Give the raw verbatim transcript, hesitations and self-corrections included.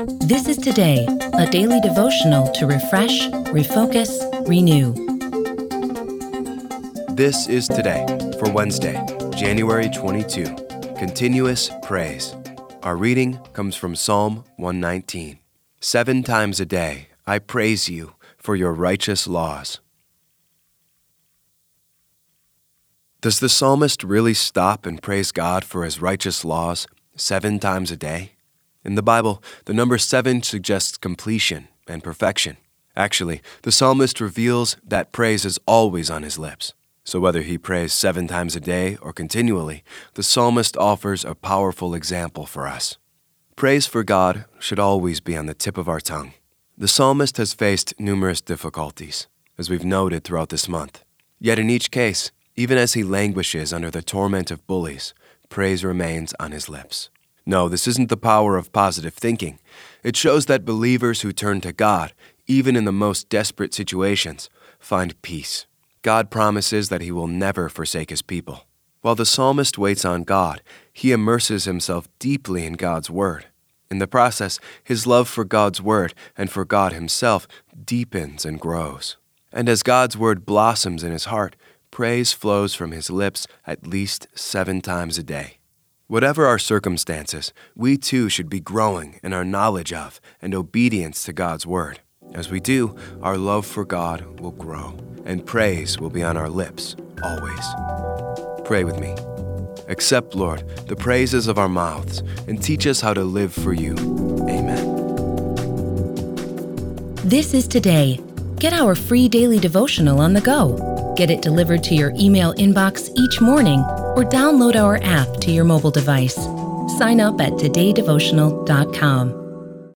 This is Today, a daily devotional to refresh, refocus, renew. This is Today for Wednesday, January twenty-second. Continuous Praise. Our reading comes from Psalm one nineteen. Seven times a day I praise you for your righteous laws. Does the psalmist really stop and praise God for his righteous laws seven times a day? In the Bible, the number seven suggests completion and perfection. Actually, the psalmist reveals that praise is always on his lips. So whether he prays seven times a day or continually, the psalmist offers a powerful example for us. Praise for God should always be on the tip of our tongue. The psalmist has faced numerous difficulties, as we've noted throughout this month. Yet in each case, even as he languishes under the torment of bullies, praise remains on his lips. No, this isn't the power of positive thinking. It shows that believers who turn to God, even in the most desperate situations, find peace. God promises that he will never forsake his people. While the psalmist waits on God, he immerses himself deeply in God's word. In the process, his love for God's word and for God himself deepens and grows. And as God's word blossoms in his heart, praise flows from his lips at least seven times a day. Whatever our circumstances, we too should be growing in our knowledge of and obedience to God's word. As we do, our love for God will grow, and praise will be on our lips always. Pray with me. Accept, Lord, the praises of our mouths, and teach us how to live for you. Amen. This is Today. Get our free daily devotional on the go. Get it delivered to your email inbox each morning or download our app to your mobile device. Sign up at today devotional dot com.